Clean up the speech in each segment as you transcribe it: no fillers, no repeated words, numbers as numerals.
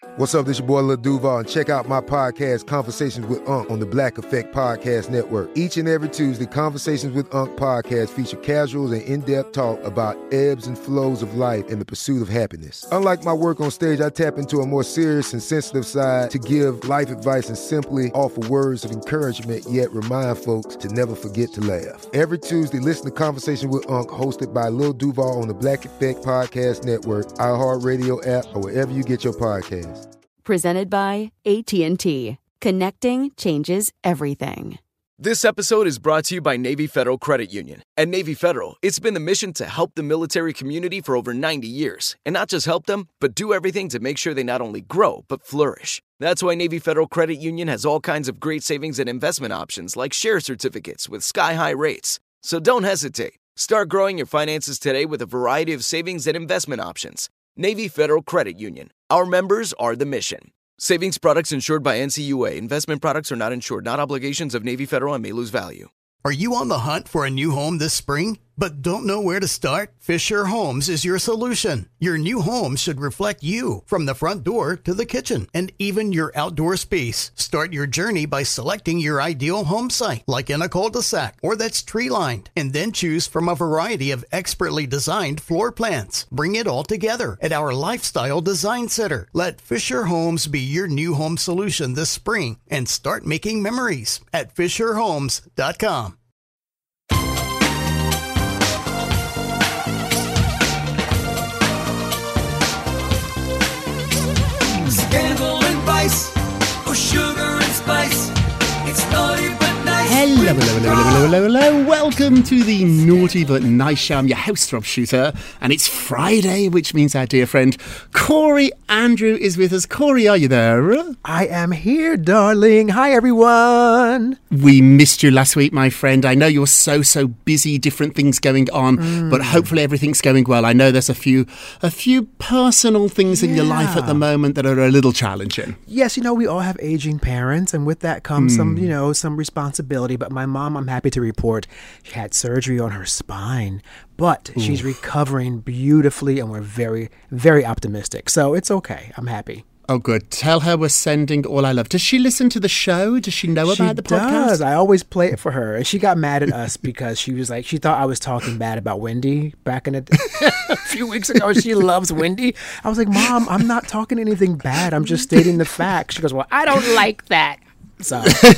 What's up, this your boy Lil Duval, and check out my podcast, Conversations with Unc, on the Black Effect Podcast Network. Each and every Tuesday, Conversations with Unc podcast feature casuals and in-depth talk about ebbs and flows of life and the pursuit of happiness. Unlike my work on stage, I tap into a more serious and sensitive side to give life advice and simply offer words of encouragement, yet remind folks to never forget to laugh. Every Tuesday, listen to Conversations with Unc, hosted by Lil Duval on the Black Effect Podcast Network, iHeartRadio app, or wherever you get your podcasts. Presented by AT&T. Connecting changes everything. This episode is brought to you by Navy Federal Credit Union. At Navy Federal, it's been the mission to help the military community for over 90 years. And not just help them, but do everything to make sure they not only grow, but flourish. That's why Navy Federal Credit Union has all kinds of great savings and investment options like share certificates with sky-high rates. So don't hesitate. Start growing your finances today with a variety of savings and investment options. Navy Federal Credit Union. Our members are the mission. Savings products insured by NCUA. Investment products are not insured, not obligations of Navy Federal and may lose value. Are you on the hunt for a new home this spring, but don't know where to start? Fisher Homes is your solution. Your new home should reflect you, from the front door to the kitchen, and even your outdoor space. Start your journey by selecting your ideal home site, like in a cul-de-sac or that's tree-lined, and then choose from a variety of expertly designed floor plans. Bring it all together at our Lifestyle Design Center. Let Fisher Homes be your new home solution this spring and start making memories at FisherHomes.com. Scandal and vice, or sugar and spice. It's naughty but nice. Hello. Welcome to the Naughty But Nice Show. I'm your host, Rob Shooter, and it's Friday, which means our dear friend Corey Andrew is with us. Corey, are you there? I am here, darling. Hi, everyone. We missed you last week, my friend. I know you're so busy, different things going on, but hopefully everything's going well. I know there's a few personal things in your life at the moment that are a little challenging. Yes, we all have aging parents, and with that comes some responsibility. But my mom, I'm happy to report, she had surgery on her spine, but she's recovering beautifully, and we're very, very optimistic. So it's okay. I'm happy. Oh, good. Tell her we're sending all our love. Does she listen to the show? Does she know about the podcast? She does. I always play it for her. And she got mad at us because she was like, she thought I was talking bad about Wendy back in a few weeks ago. She loves Wendy. I was like, Mom, I'm not talking anything bad. I'm just stating the facts. She goes, well, I don't like that. So,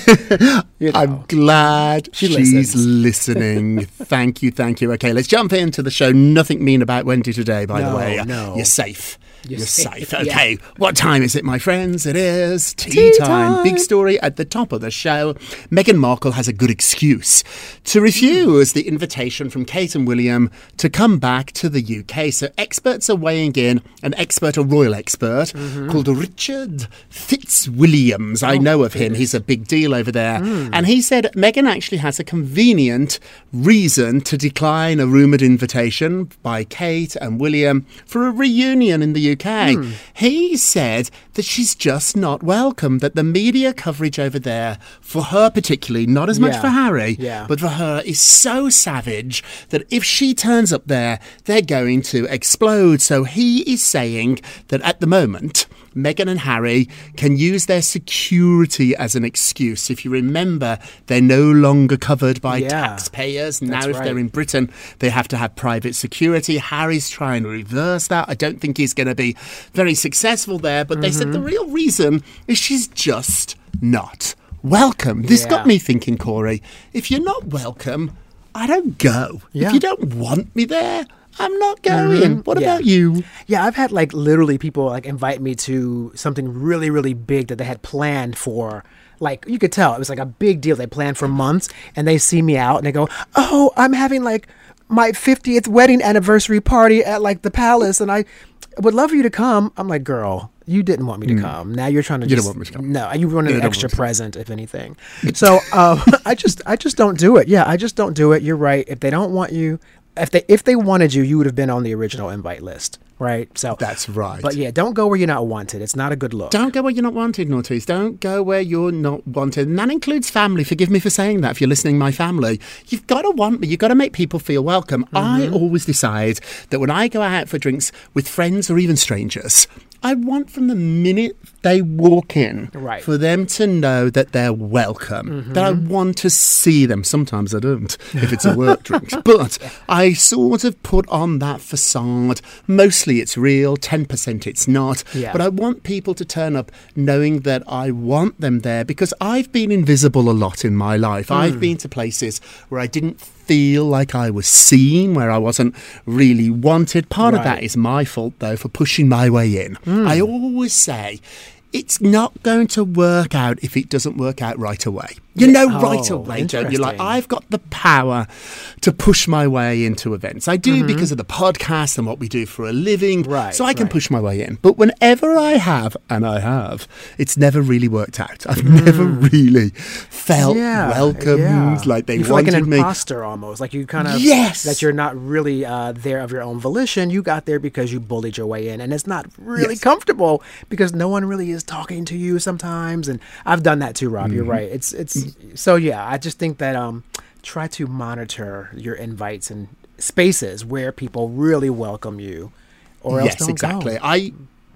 I'm glad she's listening. Thank you. Okay, let's jump into the show. Nothing mean about Wendy today, by the way. No. You're safe. You're safe. Yeah. Okay, what time is it, my friends? It is tea time. Big story at the top of the show. Meghan Markle has a good excuse to refuse the invitation from Kate and William to come back to the UK. So experts are weighing in. A royal expert called Richard Fitzwilliams. I know of him. He's a big deal over there. And he said Meghan actually has a convenient reason to decline a rumoured invitation by Kate and William for a reunion in the UK. He said that she's just not welcome, that the media coverage over there, for her particularly, not as much for Harry, but for her, is so savage that if she turns up there, they're going to explode. So he is saying that at the moment, Meghan and Harry can use their security as an excuse. If you remember, they're no longer covered by taxpayers. Now, if they're in Britain, they have to have private security. Harry's trying to reverse that. I don't think he's going to be very successful there. But they said the real reason is she's just not welcome. This got me thinking, Corey, if you're not welcome, I don't go. If you don't want me there, I'm not going. What about you? Yeah, I've had literally people invite me to something really, really big that they had planned for. You could tell it was a big deal. They planned for months, and they see me out and they go, "Oh, I'm having my 50th wedding anniversary party at the palace, and I would love for you to come." I'm like, "Girl, you didn't want me to come. Now you're trying to You don't want me to come. No, you want an extra present, if anything." So I just don't do it. Yeah, I just don't do it. You're right. If they don't want you, if they wanted you, you would have been on the original invite list, right? So that's right. But yeah, don't go where you're not wanted. It's not a good look. Don't go where you're not wanted, Naughties. Don't go where you're not wanted. And that includes family. Forgive me for saying that. If you're listening, my family, you've got to want me. You've got to make people feel welcome. I always decide that when I go out for drinks with friends or even strangers, I want from the minute they walk in Right. for them to know that they're welcome, that I want to see them. Sometimes I don't, if it's a work drink. But I sort of put on that facade. Mostly it's real, 10% it's not. Yeah. But I want people to turn up knowing that I want them there, because I've been invisible a lot in my life. I've been to places where I didn't feel like I was seen, where I wasn't really wanted. Part of that Right. is my fault, though, for pushing my way in. I always say, it's not going to work out if it doesn't work out right away. You know right Oh, away, don't you? Like, interesting. I've got the power to push my way into events. I do because of the podcast and what we do for a living. Right, so I can right. push my way in. But whenever I have, and I have, it's never really worked out. I've never really felt welcomed, like they you feel wanted like an me. imposter almost, like you kind of Yes. that you're not really there of your own volition. You got there because you bullied your way in, and it's not really Yes. comfortable because no one really is talking to you sometimes. And I've done that too, Rob. You're right. It's so yeah. I just think that try to monitor your invites and spaces where people really welcome you, or else Yes, don't exactly. go.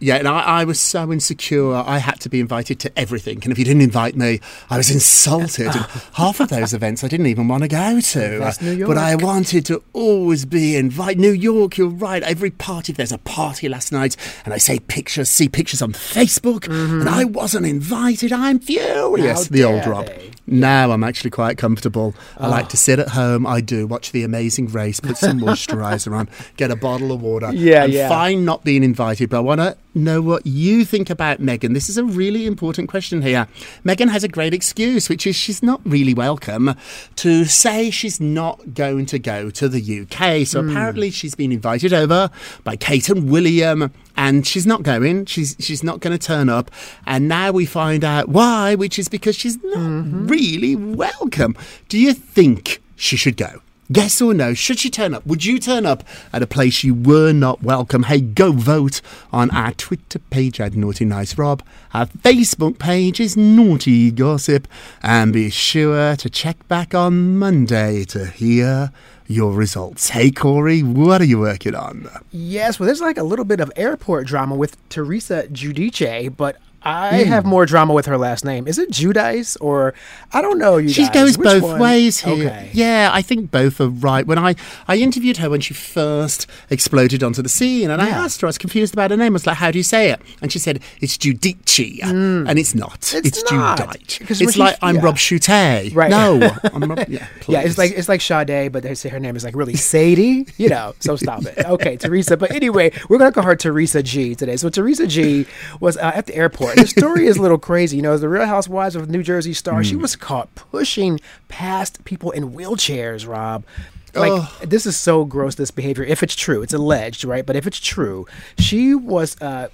I was so insecure. I had to be invited to everything. And if you didn't invite me, I was insulted. And half of those events I didn't even want to go to. That's New But I York. wanted to always be invited. New York, you're right. Every party, if there's a party last night and I see pictures on Facebook and I wasn't invited, I'm furious. How The old dare Rob. they? Now I'm actually quite comfortable. I like to sit at home. I do watch The Amazing Race, put some moisturiser on, get a bottle of water. Yeah, I'm yeah. fine not being invited, but I want to know what you think about Meghan. This is a really important question here. Meghan has a great excuse, which is she's not really welcome, to say she's not going to go to the UK. So apparently she's been invited over by Kate and William, and she's not going. She's not going to turn up. And now we find out why, which is because she's not really welcome. Do you think she should go? Yes or no? Should she turn up? Would you turn up at a place you were not welcome? Hey, go vote on our Twitter page at Naughty Nice Rob. Our Facebook page is Naughty Gossip. And be sure to check back on Monday to hear your results. Hey, Corey, what are you working on? Yes, well, there's like a little bit of airport drama with Teresa Giudice, but I have more drama with her last name. Is it Giudice or I don't know? She guys. goes Which both one? ways here. Okay. Yeah, I think both are right. When I interviewed her when she first exploded onto the scene, and I asked her, I was confused about her name. I was like, how do you say it? And she said, it's Giudice. And it's not. It's not. Giudice. Because when It's she- like, I'm yeah. Rob Chute. Right. No. I'm Rob, Yeah, please. it's like Sade, but they say her name is like really Sadie, so stop it. Okay, Teresa. But anyway, we're going to call her Teresa G today. So Teresa G was at the airport. The story is a little crazy. The Real Housewives of New Jersey star, she was caught pushing past people in wheelchairs, Rob. Like, this is so gross, this behavior. If it's true, it's alleged, right? But if it's true, she was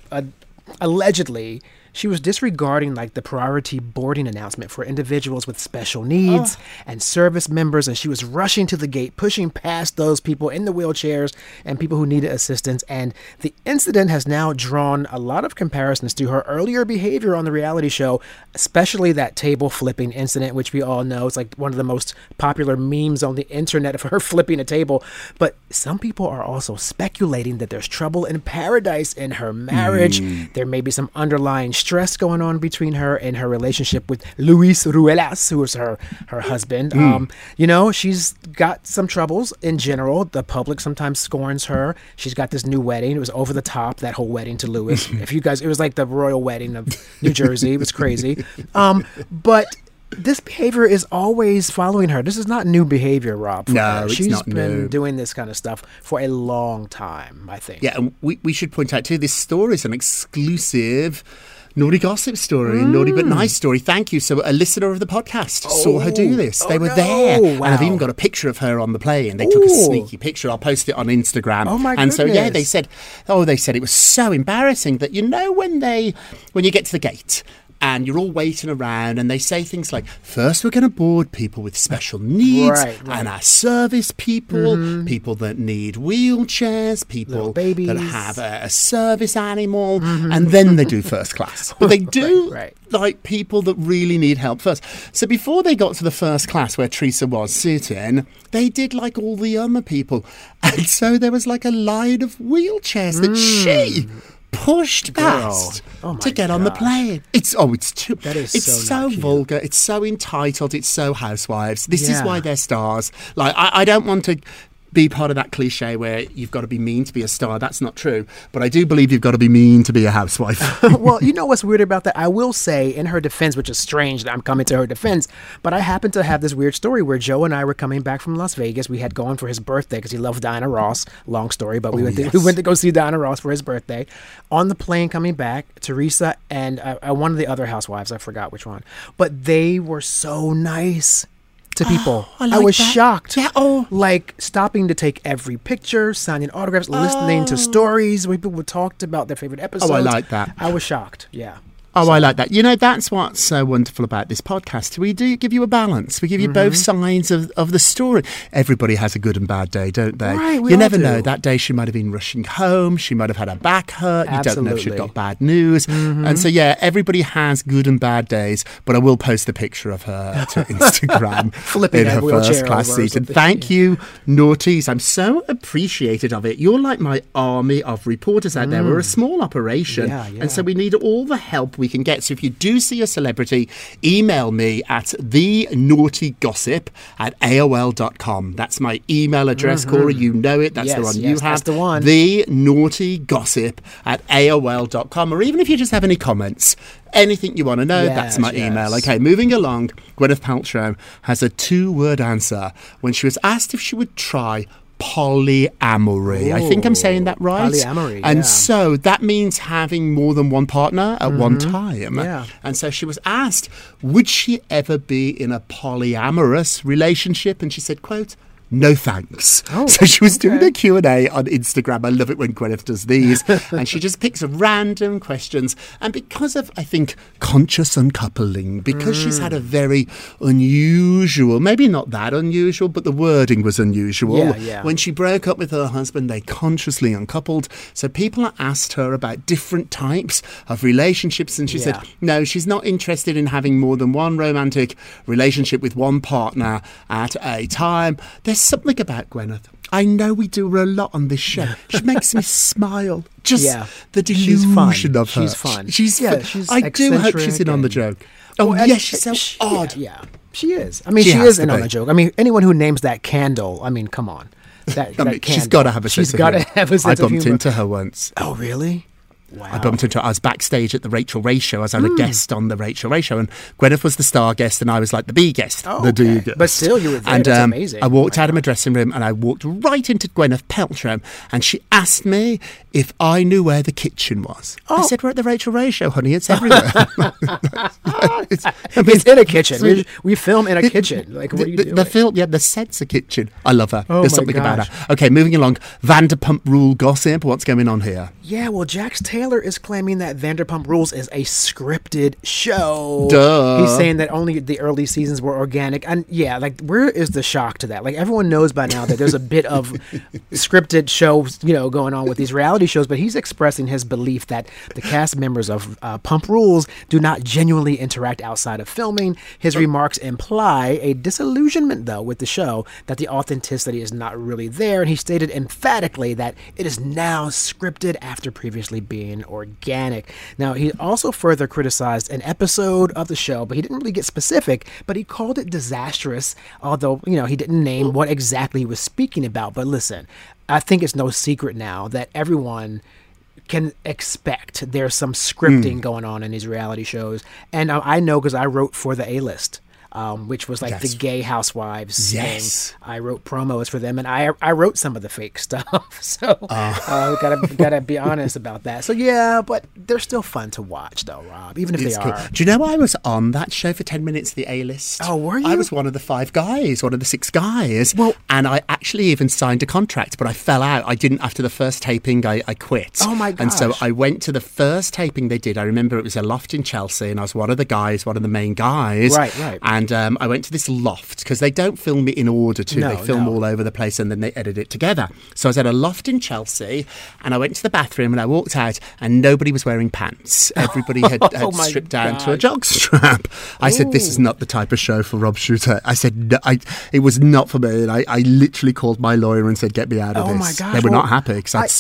allegedly... She was disregarding like the priority boarding announcement for individuals with special needs and service members, and she was rushing to the gate, pushing past those people in the wheelchairs and people who needed assistance. And the incident has now drawn a lot of comparisons to her earlier behavior on the reality show, especially that table flipping incident, which we all know is like one of the most popular memes on the internet of her flipping a table. But some people are also speculating that there's trouble in paradise in her marriage. There may be some underlying stress going on between her and her relationship with Luis Ruelas, who is her husband. She's got some troubles in general. The public sometimes scorns her. She's got this new wedding. It was over the top, that whole wedding to Luis. If you guys, it was like the royal wedding of New Jersey. It was crazy. But this behavior is always following her. This is not new behavior, Rob. For No, her. it's She's not been new. doing this kind of stuff for a long time, I think. Yeah, and we should point out too, this story is an exclusive Naughty Gossip story, Naughty But Nice story. Thank you. So a listener of the podcast saw her do this. They were there. Wow. And I've even got a picture of her on the plane. They took a sneaky picture. I'll post it on Instagram. Oh, my And so, yeah, goodness. they said it was so embarrassing that, when you get to the gate, and you're all waiting around, and they say things like, first we're going to board people with special needs, Right. and our service people, people that need wheelchairs, people Little babies. that have a service animal, and then they do first class. But they do Right. like people that really need help first. So before they got to the first class where Teresa was sitting, they did like all the other people. And so there was like a line of wheelchairs that she pushed past to get on the plane. It's too. That is it's so cute. vulgar. It's so entitled. It's so housewives. This is why they're stars. Like I don't want to be part of that cliche where you've got to be mean to be a star. That's not true. But I do believe you've got to be mean to be a housewife. Well, you know what's weird about that? I will say, in her defense, which is strange that I'm coming to her defense, but I happen to have this weird story where Joe and I were coming back from Las Vegas. We had gone for his birthday because he loved Diana Ross. Long story, but we went to go see Diana Ross for his birthday. On the plane coming back, Teresa and one of the other housewives, I forgot which one, but they were so nice to people. I was shocked. Yeah, like stopping to take every picture, signing autographs, listening to stories where people talked about their favorite episodes. I like that. I was shocked. Yeah. Oh, I like that. You know, that's what's so wonderful about this podcast. We do give you a balance. We give you both sides of the story. Everybody has a good and bad day, don't they? Right, we you all never do. know. That day she might have been rushing home. She might have had her back hurt. You don't know if she'd Absolutely. got bad news. And so, yeah, everybody has good and bad days. But I will post the picture of her to Instagram Flipping in that her wheelchair first class over or seat. And something. thank you, Naughties. I'm so appreciative of it. You're like my army of reporters out there. We're a small operation. Yeah, yeah. And so we need all the help we can get. So if you do see a celebrity, email me at thenaughtygossip@aol.com. That's my email address, Cora. You know it. That's the Yes, one yes, you have. that's the one. thenaughtygossip@aol.com. Or even if you just have any comments, anything you want to know, that's my Yes, email. yes. Okay, moving along. Gwyneth Paltrow has a 2-word answer when she was asked if she would try polyamory. I think I'm saying that right. Polyamory, And yeah. so that means having more than one partner at one time. Yeah. And so she was asked, would she ever be in a polyamorous relationship? And she said, quote, no thanks. So she was doing a Q&A on Instagram. I love it when Gwyneth does these. And she just picks random questions. And because of, I think, conscious uncoupling, because she's had a very unusual, maybe not that unusual, but the wording was unusual. Yeah. When she broke up with her husband, they consciously uncoupled. So people asked her about different types of relationships. And she said, no, she's not interested in having more than one romantic relationship with one partner at a time. There's something about Gwyneth. I know we do her a lot on this show. She makes me smile. Just the delusion of her. She's fun. She's Yeah, fun. she's I do hope she's in on the eccentric joke. Oh, Well, yes, she's so odd. Yeah, she is. I mean, She she has is to in on be. the joke. I mean, anyone who names that candle, I mean, come on. That She's candle. got to have a sense She's of got to humour. have a sense I of bumped humor. into her once. Oh, really? Wow. I bumped into her. I was backstage at the Rachel Ray show. I was on a guest on the Rachel Ray show, and Gwyneth was the star guest, and I was like the B guest, the D okay. guest. But still, you were there. And That's amazing. I walked out of my dressing room, and I walked right into Gwyneth Paltrow, and she asked me if I knew where the kitchen was. I said, "We're at the Rachel Ray show, honey. It's everywhere." It's in a kitchen. We film in a kitchen. Like, what are you doing? The film, the set's a kitchen. I love her. Oh There's my something about gosh. her. Okay, moving along. Vanderpump Rule gossip. What's going on here? Yeah, well, Jax Taylor is claiming that Vanderpump Rules is a scripted show. Duh. He's saying that only the early seasons were organic. And yeah, like, where is the shock to that? Like, everyone knows by now that there's a bit of scripted shows, going on with these reality shows, but he's expressing his belief that the cast members of Pump Rules do not genuinely interact outside of filming. His remarks imply a disillusionment, though, with the show, that the authenticity is not really there. And he stated emphatically that it is now scripted after previously being organic. Now, he also further criticized an episode of the show, but he didn't really get specific, but he called it disastrous, although, he didn't name what exactly he was speaking about. But listen, I think it's no secret now that everyone can expect there's some scripting going on in these reality shows. And I know because I wrote for the A-List. Which was like the gay housewives Yes. thing. I wrote promos for them, and I wrote some of the fake stuff. So gotta be honest about that. So yeah, but they're still fun to watch, though, Rob. Even if It's they cool. are. Do you know I was on that show for 10 minutes, the A-List? Oh, were I you? was one of the 5 guys, one of the 6 guys. Well- and I actually even signed a contract, but I fell out. I didn't, after the first taping, I quit. Oh, my And so gosh. I went to the first taping they did. I remember it was a loft in Chelsea, and I was one of the guys, one of the main guys. Right. And I went to this loft, because they don't film it in order to. No, they film no. all over the place, and then they edit it together. So I was at a loft in Chelsea, and I went to the bathroom, and I walked out, and nobody was wearing pants. Everybody had Oh my stripped down to a gosh. jockstrap. I said, this is not the type of show for Rob Shooter. I said, no, it was not for me. And I literally called my lawyer and said, get me out of Oh this. my gosh. They were Well, not happy because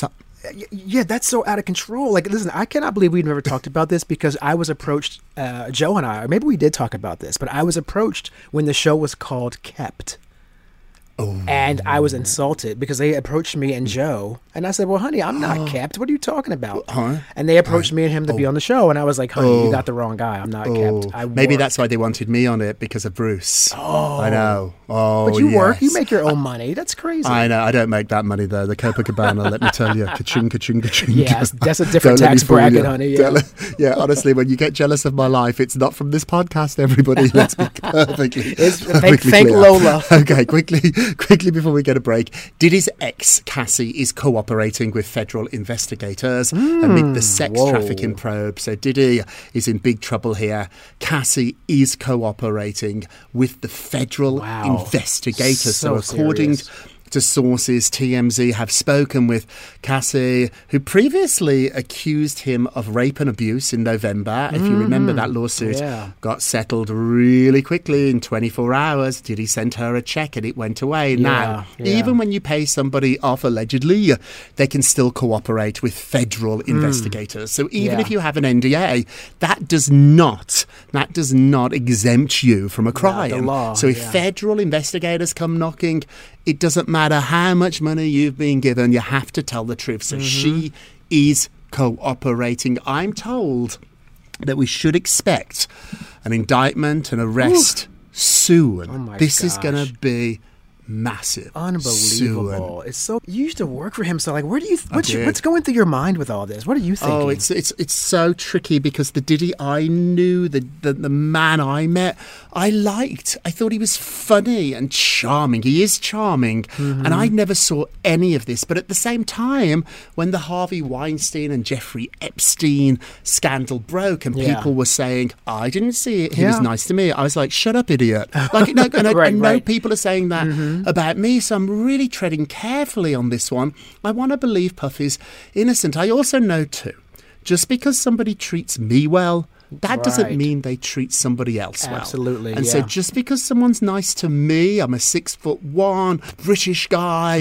Yeah, that's so out of control. Like, listen, I cannot believe we've never talked about this because I was approached, Joe and I, or maybe we did talk about this, but I was approached when the show was called Kept. Oh. And I was insulted because they approached me and Joe, and I said, well, honey, I'm not kept. What are you talking about? And they approached me and him to be on the show, and I was like, honey, you got the wrong guy. I'm not kept. Maybe that's why they wanted me on it, because of Bruce. Oh. I know. Oh, but you yes. work. You make your own money. That's crazy. I know. I don't make that money, though. The Copacabana, let me tell you. Ka-ching, ka-ching, ka-ching. Yeah, that's a different tax bracket, honey. Yeah. Yeah, honestly, when you get jealous of my life, it's not from this podcast, everybody. Let's be perfectly Thank clear. Lola. Okay, quickly before we get a break. Diddy's ex, Cassie, is cooperating with federal investigators amid the sex trafficking probe. So Diddy is in big trouble here. Cassie is cooperating with the federal investigators. So according to sources, TMZ have spoken with Cassie, who previously accused him of rape and abuse in November. If you remember, that lawsuit got settled really quickly in 24 hours. Diddy sent her a check and it went away. Now, even when you pay somebody off allegedly, they can still cooperate with federal investigators. So even if you have an NDA, that does not exempt you from a crime. The law, so if federal investigators come knocking, it doesn't matter how much money you've been given, you have to tell the truth. So she is cooperating. I'm told that we should expect an indictment, an arrest soon. Oh my this gosh. is going to be massive. Unbelievable. It's so, you used to work for him, so like, what's going through your mind with all this? What are you thinking? Oh, it's so tricky because the Diddy I knew, the man I met, I liked. I thought he was funny and charming. He is charming. And I never saw any of this. But at the same time, when the Harvey Weinstein and Jeffrey Epstein scandal broke and people were saying, I didn't see it, he was nice to me, I was like, shut up, idiot. Like, no, and I know people are saying that about me, so I'm really treading carefully on this one. I want to believe Puffy's innocent. I also know too, just because somebody treats me well, that doesn't mean they treat somebody else well. Absolutely. And so just because someone's nice to me, I'm a 6'1" British guy,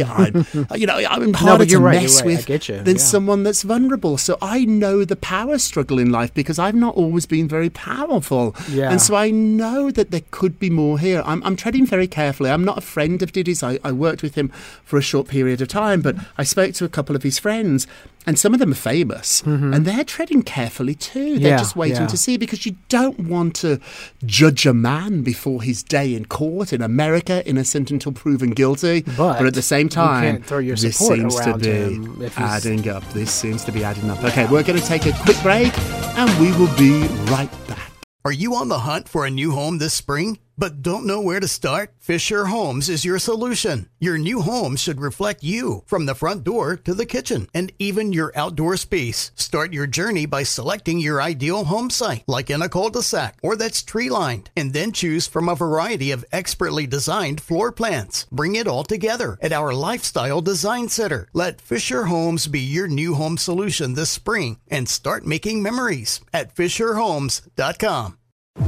I'm harder to mess with than someone that's vulnerable. So I know the power struggle in life because I've not always been very powerful. Yeah. And so I know that there could be more here. I'm treading very carefully. I'm not a friend of Diddy's. I worked with him for a short period of time, but I spoke to a couple of his friends. And some of them are famous, and they're treading carefully too. They're just waiting to see, because you don't want to judge a man before his day in court in America, innocent until proven guilty. But at the same time, this seems to be adding up. This seems to be adding up. Okay, we're going to take a quick break, and we will be right back. Are you on the hunt for a new home this spring, but don't know where to start? Fisher Homes is your solution. Your new home should reflect you, from the front door to the kitchen, and even your outdoor space. Start your journey by selecting your ideal home site, like in a cul-de-sac or that's tree-lined, and then choose from a variety of expertly designed floor plans. Bring it all together at our Lifestyle Design Center. Let Fisher Homes be your new home solution this spring, and start making memories at FisherHomes.com.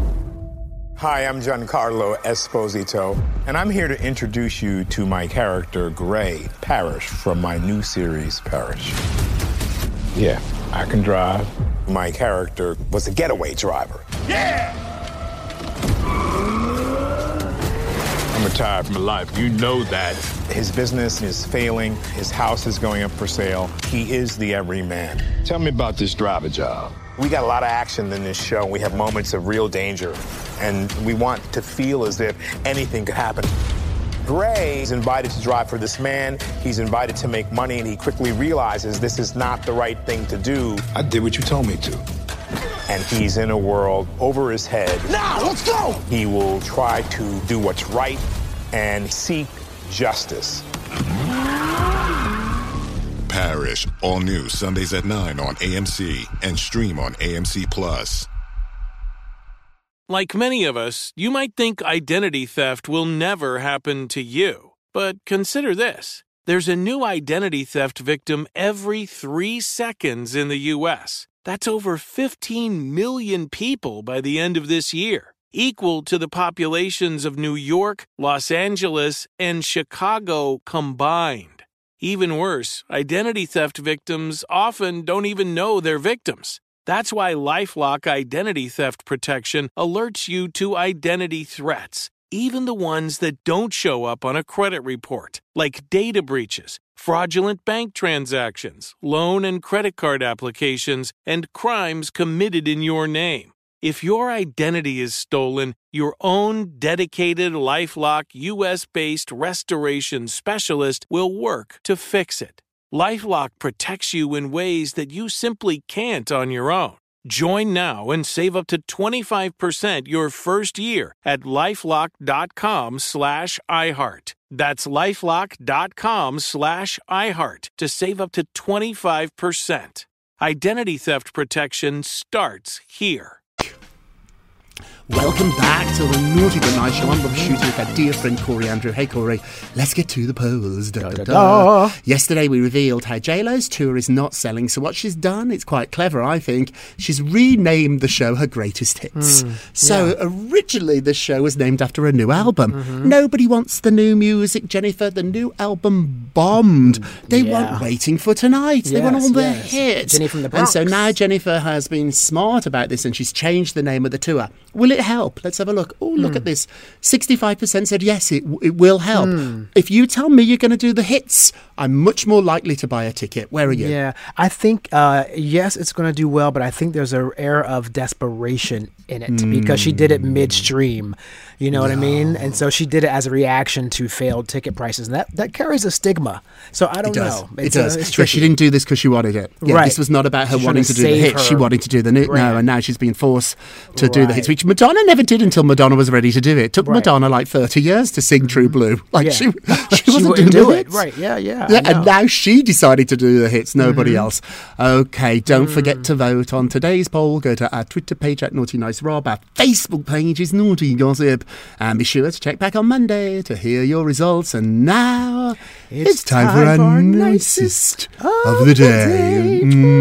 Hi, I'm Giancarlo Esposito, and I'm here to introduce you to my character, Gray Parrish, from my new series, Parrish. Yeah, I can drive. My character was a getaway driver. Yeah! I'm retired from life. You know that. His business is failing. His house is going up for sale. He is the everyman. Tell me about this driver job. We got a lot of action in this show. We have moments of real danger, and we want to feel as if anything could happen. Gray is invited to drive for this man. He's invited to make money, and he quickly realizes this is not the right thing to do. I did what you told me to. And he's in a world over his head. Now, let's go! He will try to do what's right and seek justice. Parrish, all new Sundays at 9 on AMC and stream on AMC Plus. Like many of us, you might think identity theft will never happen to you. But consider this. There's a new identity theft victim every 3 seconds in the U.S. That's over 15 million people by the end of this year, equal to the populations of New York, Los Angeles, and Chicago combined. Even worse, identity theft victims often don't even know they're victims. That's why LifeLock Identity Theft Protection alerts you to identity threats, even the ones that don't show up on a credit report, like data breaches, fraudulent bank transactions, loan and credit card applications, and crimes committed in your name. If your identity is stolen, your own dedicated LifeLock US-based restoration specialist will work to fix it. LifeLock protects you in ways that you simply can't on your own. Join now and save up to 25% your first year at LifeLock.com/iHeart. That's LifeLock.com/iHeart to save up to 25%. Identity theft protection starts here. Welcome back to the Naughty But Nice Show. I'm Rob Shooter with our dear friend Corey Andrew. Hey Corey, let's get to the polls. Da, da, da. Yesterday we revealed how J-Lo's tour is not selling, so what she's done, it's quite clever I think, she's renamed the show Her Greatest Hits. Originally the show was named after a new album. Nobody wants the new music, Jennifer. The new album bombed. They weren't waiting for tonight. They want all the hits. Jenny from the Bronx. And so now Jennifer has been smart about this and she's changed the name of the tour. Will it help? Let's have a look. Oh, look at this. 65% said yes, it will help. If you tell me you're going to do the hits, I'm much more likely to buy a ticket. Where are you? Yeah, I think, yes, it's going to do well, but I think there's an air of desperation in it because she did it midstream. You know what I mean? And so she did it as a reaction to failed ticket prices. And that carries a stigma. So I don't know. It does. It's So tricky. she didn't do this because she wanted it. Yeah, Right. This was not about her She's wanting trying to to do the save hits. She her wanted to do the new. brand. No, and now she's being forced to do the hits, Right. which Madonna never did until Madonna was ready to do it. It took Madonna like 30 years to sing True Blue. Like Yeah. she She wasn't wouldn't doing do the it. hits. Right, yeah. Yeah, I know. and now she decided to do the hits, nobody else. Okay, don't forget to vote on today's poll. Go to our Twitter page at Naughty Nice Rob. Our Facebook page is Naughty Gossip. And be sure to check back on Monday to hear your results. And now it's time for our nicest of the day.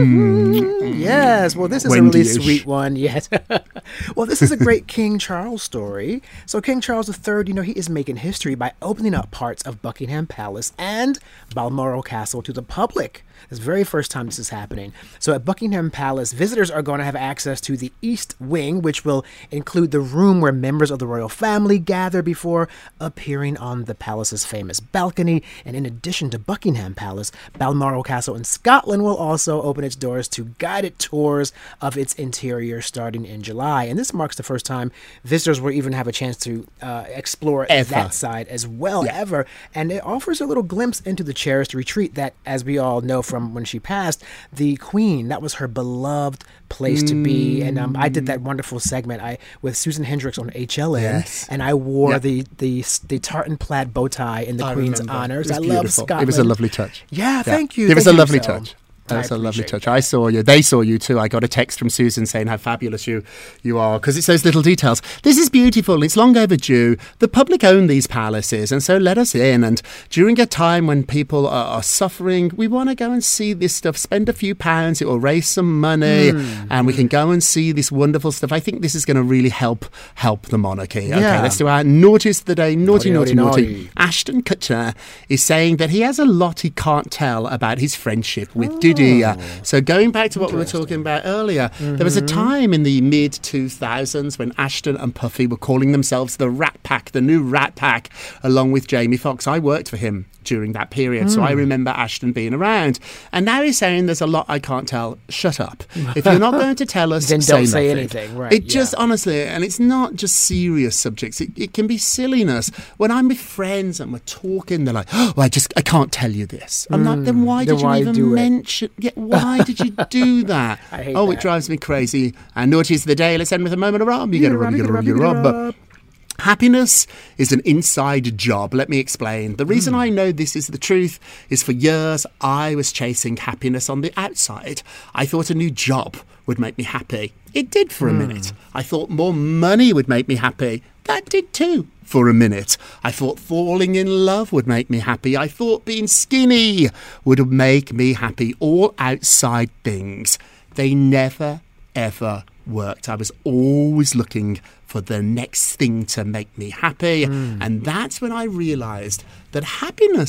Yes, well, this is a really sweet one. Yes. Well, this is a great King Charles story. So King Charles III, you know, he is making history by opening up parts of Buckingham Palace and Balmoral Castle to the public. It's the very first time this is happening. So at Buckingham Palace, visitors are going to have access to the East Wing, which will include the room where members of the royal family gather before appearing on the palace's famous balcony. And in addition to Buckingham Palace, Balmoral Castle in Scotland will also open its doors to guided tours of its interior starting in July. And this marks the first time visitors will even have a chance to explore that side as well, ever. And it offers a little glimpse into the cherished retreat that, as we all know from when she passed, the Queen, that was her beloved place to be. And I did that wonderful segment with Susan Hendricks on HLN, and I wore the tartan plaid bow tie in the Queen's honors. I love Scotland. It was a lovely touch. Yeah, thank you. It was Thank a you, lovely so. touch. That's a lovely touch. I saw you. They saw you too. I got a text from Susan saying how fabulous you are, because it's those little details. This is beautiful. It's long overdue. The public own these palaces, and so let us in. And during a time when people are suffering, we want to go and see this stuff. Spend a few pounds. It will raise some money, and we can go and see this wonderful stuff. I think this is going to really help the monarchy. Okay, let's do our naughtiest of the day. Naughty. Ashton Kutcher is saying that he has a lot he can't tell about his friendship with Diddy. So going back to what we were talking about earlier, there was a time in the mid-2000s when Ashton and Puffy were calling themselves the Rat Pack, the new Rat Pack, along with Jamie Foxx. I worked for him during that period, so I remember Ashton being around. And now he's saying there's a lot I can't tell. Shut up. If you're not going to tell us, then say don't say nothing. anything. Right? It just, honestly, and it's not just serious subjects. It can be silliness. When I'm with friends and we're talking, they're like, "Oh, I can't tell you this." I'm like, then why did you even mention? Yeah, why did you do that? I hate that. that. It drives me crazy. And naughtiest of the day. Let's end with a moment of Rob. You get a Rob. Happiness is an inside job. Let me explain. The reason I know this is the truth is for years I was chasing happiness on the outside. I thought a new job would make me happy. It did for a minute. I thought more money would make me happy. That did too. For a minute. I thought falling in love would make me happy. I thought being skinny would make me happy. All outside things. They never, ever worked. I was always looking for the next thing to make me happy. And that's when I realised that happiness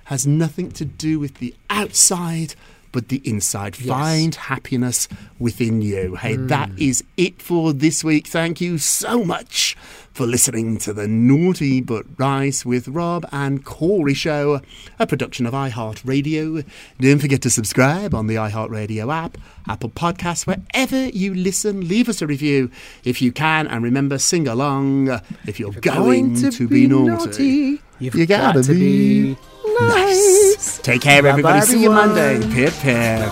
has nothing to do with the outside, but the inside. Yes. Find happiness within you. Hey, that is it for this week. Thank you so much for listening to the Naughty But Nice with Rob and Corey show, a production of iHeartRadio. Don't forget to subscribe on the iHeartRadio app, Apple Podcasts, wherever you listen. Leave us a review if you can, and remember, sing along if you're going to be naughty. You've got to be nice. Take care, Bye-bye, everybody. See you everyone. Monday. Pip, pip.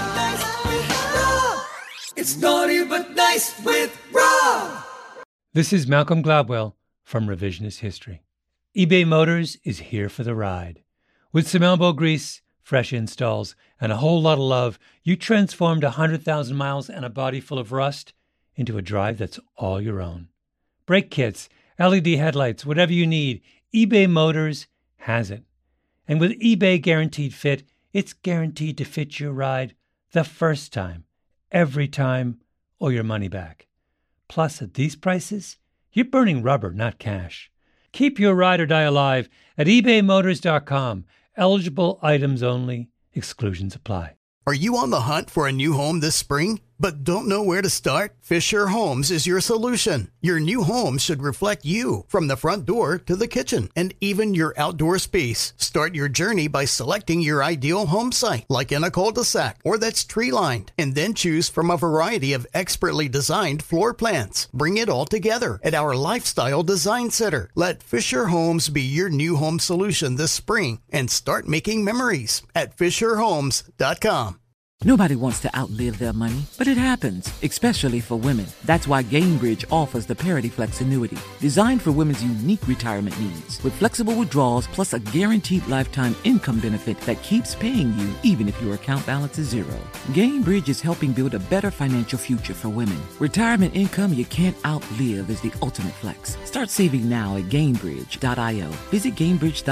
It's Naughty But Nice with Rob. This is Malcolm Gladwell from Revisionist History. eBay Motors is here for the ride. With some elbow grease, fresh installs, and a whole lot of love, you transformed 100,000 miles and a body full of rust into a drive that's all your own. Brake kits, LED headlights, whatever you need, eBay Motors has it. And with eBay Guaranteed Fit, it's guaranteed to fit your ride the first time, every time, or your money back. Plus, at these prices, you're burning rubber, not cash. Keep your ride or die alive at ebaymotors.com. Eligible items only. Exclusions apply. Are you on the hunt for a new home this spring, but don't know where to start? Fisher Homes is your solution. Your new home should reflect you, from the front door to the kitchen, and even your outdoor space. Start your journey by selecting your ideal home site, like in a cul-de-sac or that's tree-lined, and then choose from a variety of expertly designed floor plans. Bring it all together at our Lifestyle Design Center. Let Fisher Homes be your new home solution this spring, and start making memories at FisherHomes.com. Nobody wants to outlive their money, but it happens, especially for women. That's why Gainbridge offers the Parity Flex annuity, designed for women's unique retirement needs, with flexible withdrawals plus a guaranteed lifetime income benefit that keeps paying you even if your account balance is zero. Gainbridge is helping build a better financial future for women. Retirement income you can't outlive is the ultimate flex. Start saving now at Gainbridge.io. Visit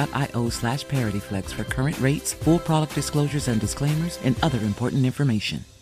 Gainbridge.io/ParityFlex for current rates, full product disclosures and disclaimers, and other important information.